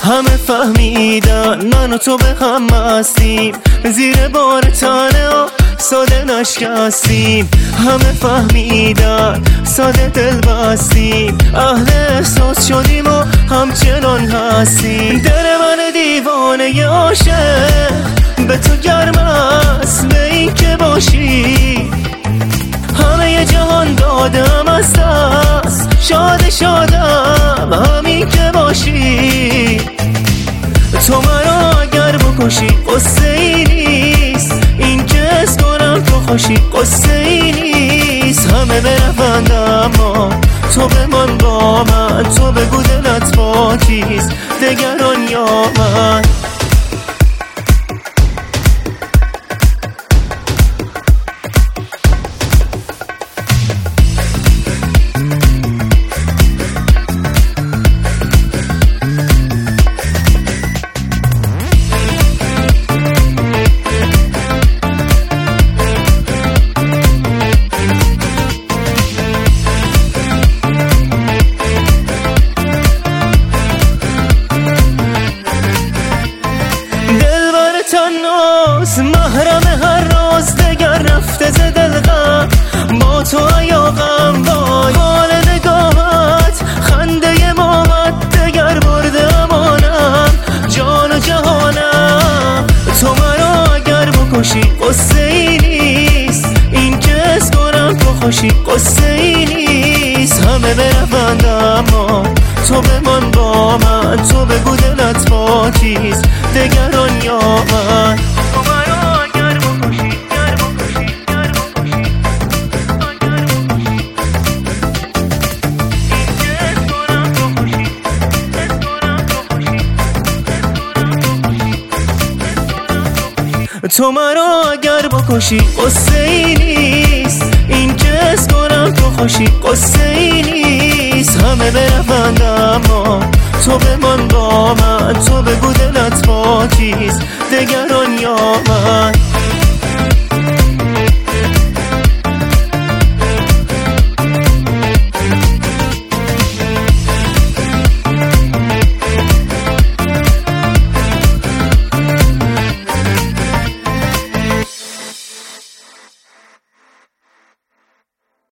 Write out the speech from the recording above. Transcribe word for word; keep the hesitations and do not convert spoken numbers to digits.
همه فهمیدن من و تو به هم هستیم، زیر بار تنه ها ساده نشکستیم. همه فهمیدن ساده دل بستیم، اهل احساس شدیم و همچنان هستیم. دل من دیوانه عاشق به تو گرم است، به این که باشی همه ی جهان دادم از دست. شاد شادم همین که باشی، تو مرا اگر بکشی قصه ای نیست، این که حس کنم تو خوشی قصه ای نیست. همه برفند اما تو بمان با من، تو بگو دلت با کیست، دگران یا من. تناس محرم هر راز دگر رفته ز دل غم، با تو ایاغم وای حال نگاهت خنده مامت دگر برده امانم جان و جهانم. تو مرا اگر بکشی قصه ای نیست، این که حس کنم تو خوشی قصه ای نیست. همه برفند اما تو بمان با من، تو بگو دلت با کیست، دگران یا من. تو مرا اگر بکشی گر بکشی گر بکشی این که حس کنم تو خوشی حس کنم تو خوشی تو مرا اگر بکشی قصه ای نیست، این که حس کنم تو خوشی قصه ای نیست. همه برفند اما تو بمان با من، تو بگو دلت با کیست، دگران یا من.